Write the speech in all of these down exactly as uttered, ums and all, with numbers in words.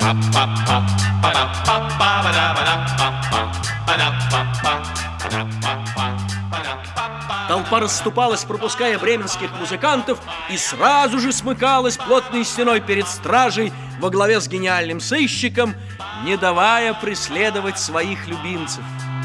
Толпа расступалась, пропуская бременских музыкантов, и сразу же смыкалась плотной стеной перед стражей во главе с гениальным сыщиком, не давая преследовать своих любимцев.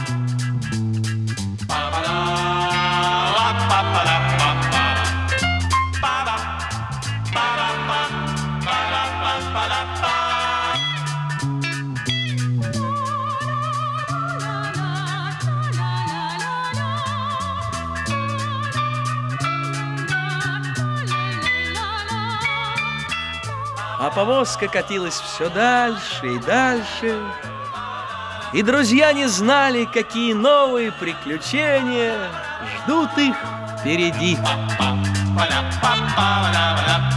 А повозка катилась все дальше и дальше, и друзья не знали, какие новые приключения ждут их впереди.